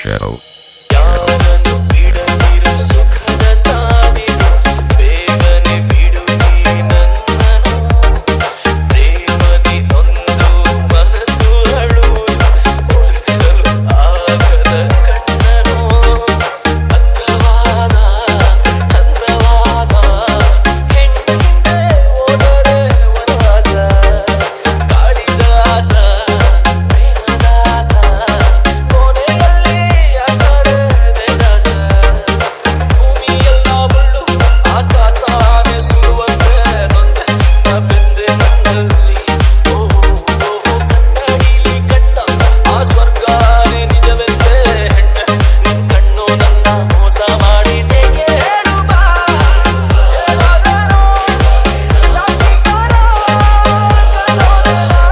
Shadow. ಯಾರನ್ನು ಬಿಡದಿರು ಸುಖದ ಸಾವಿರು ಬೇಗನೆ ಬಿಡು ನೀ ನನ್ನನು ಪ್ರೇಮದಿ ನೊಂದು ಮನಸ್ಸು ಅಳುವುದು ಒರೆಸಲು ಆಗದ ಕಣ್ಣನು ಅಂದವಾದ ಚಂದವಾದ ಹೆಣ್ಣಿಂದೆ ಹೋದರೆ ವನವಾಸ ಕಾಳಿದಾಸ ಪ್ರೇಮದಾಸ ಕೊನೆಯಲ್ಲಿ ಯಾಕರೆ ದಾಸ ಭೂಮಿಯೆಲ್ಲ ಬಳ್ಳು ಆಕಾಶಾನೆ ಸುರುವಂತೆ ನೊಂದೆ ಬೆಂದೆ ನನ್ನಲ್ಲಿ ಓ ಕನ್ನಡಿಲಿ ಕಂಡ ಆ ಸ್ವರ್ಗಾನೆ ನಿಜವೆಂದೇ ಹೆಣ್ಣೆ ನಿನ್ ಕಣ್ಣು ನನ್ನ ಮೋಸ ಮಾಡಿದೆ ಕೇಳು ಬಾ ಏನಾದರೋ ಯಾಕಿಗಾರ ಕಲೋದೆನ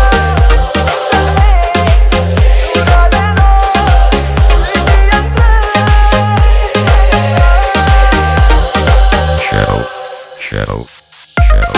ಚೂರಾದೆನೋ ಪ್ರೀತಿಯಂತೆ Shadow. Shadow.